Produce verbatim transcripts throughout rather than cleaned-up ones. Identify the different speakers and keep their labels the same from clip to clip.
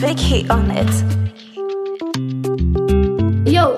Speaker 1: Vicky on it.
Speaker 2: Yo,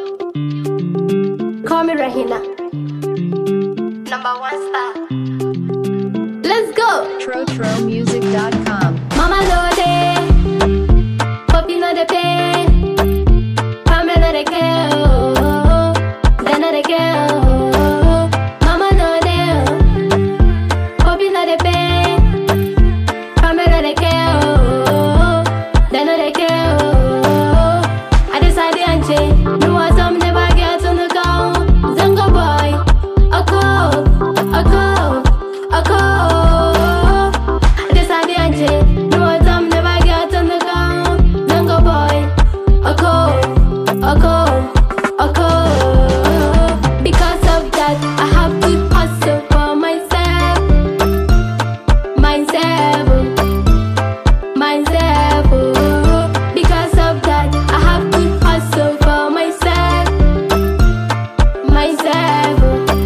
Speaker 2: call me Rahina. Number one star. Let's go.
Speaker 3: Tro Tro Music dot com.
Speaker 2: Mama Lode, Poppy no de pay, Pamela de girl, Dana de girl. Mama Lode, Poppy no de pay, Pamela de girl, Dana de girl. I decided and change. No one some never get on the go. Zango boy, a call, a call, a call. I decided and change. No one some never get on the go. Zango boy, a call, a call, a call. Because of that, I have to hustle for myself, myself, myself. Because of that, I have to hustle for myself, myself,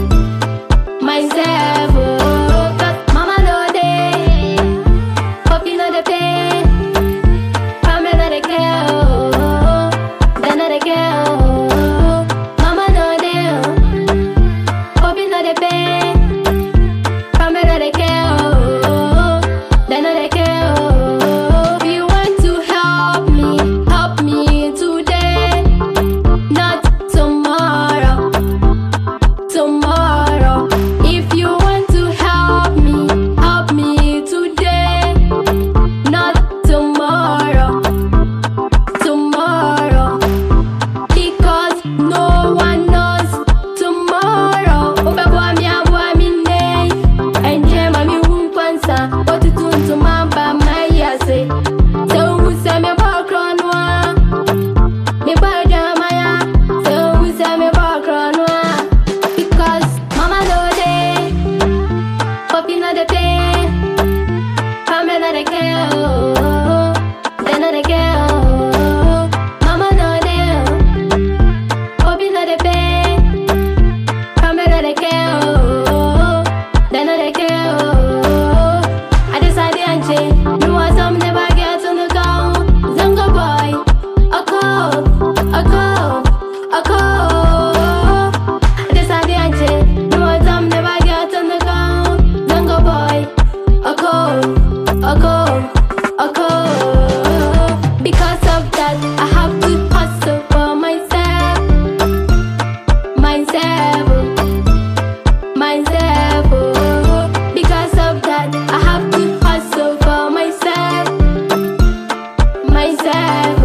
Speaker 2: myself. Cause mama know they, Poppy know the pay, Pamela the girl, Dana the girl. Mama know they, Poppy know the pay, Pamela the girl, Dana the girl. If you want to help me, help me today, not tomorrow, tomorrow. If you want to help me, help me today, not tomorrow, tomorrow. Because no one knows tomorrow. Obabwa mi abwa mi nei, enye mami wumpansa, oti tuntu mamba mayase. So who say me bakranwa, me bajamaya. So who say me bakranwa. Because mama know they, Poppy know the pay, Pamela the girl, Dana the girl. Mama know they, Poppy know the pay, Pamela the girl, Dana the girl. I decided and change. No one some never get on the go. Zango boy, a call, a call, a call. I decided and change. No one some never get on the go. Zango boy, a call, a call, a call. Because of that, I have to hustle for myself, myself, myself. Because of that, I have to hustle for myself, myself,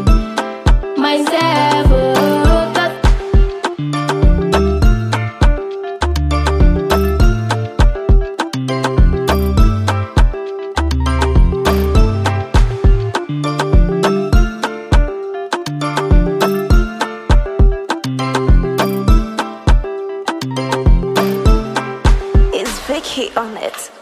Speaker 2: myself. Cause
Speaker 1: It's Vicky on it.